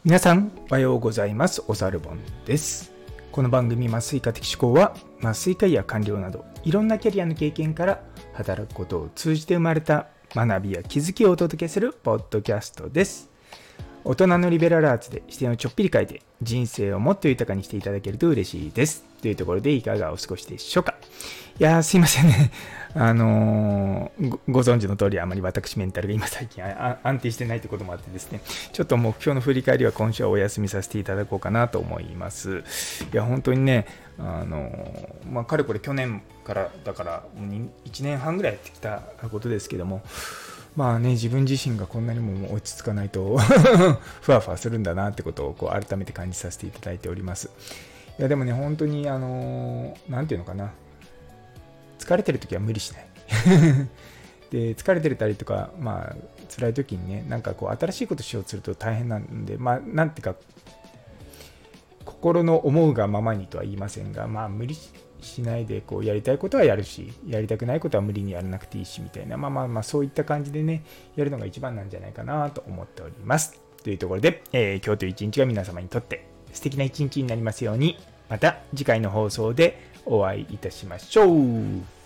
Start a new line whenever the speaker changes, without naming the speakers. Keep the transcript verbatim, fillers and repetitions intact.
皆さんおはようございます。おさるぼんです。この番組麻酔科的思考は麻酔科医や官僚などいろんなキャリアの経験から働くことを通じて生まれた学びや気づきをお届けするポッドキャストです。大人のリベラルアーツで視点をちょっぴり変えて人生をもっと豊かにしていただけると嬉しいですというところでいかがお過ごしでしょうか。いやーすいませんね。あのー、ご, ご存知の通りあまり私メンタルが今最近安定してないということもあってですね、ちょっと目標の振り返りは今週はお休みさせていただこうかなと思います。いや本当にね、あのー、まあかれこれ去年からだからいちねんはんぐらいやってきたことですけども、まあね、自分自身がこんなにも落ち着かないとふわふわするんだなってことをこう改めて感じさせていただいております。いやでもね、本当にあのー、なんていうのかな、疲れてるときは無理しないで、疲れてたりとか、まあ辛いときにね、なんかこう新しいことしようとすると大変なんで、まあなんていうか心の思うがままにとは言いませんが、まあ無理しないでこうやりたいことはやるし、やりたくないことは無理にやらなくていいしみたいな、まあまあまあそういった感じでね、やるのが一番なんじゃないかなと思っております。というところで、えー、今日という一日が皆様にとって素敵な一日になりますように、また次回の放送でお会いいたしましょう。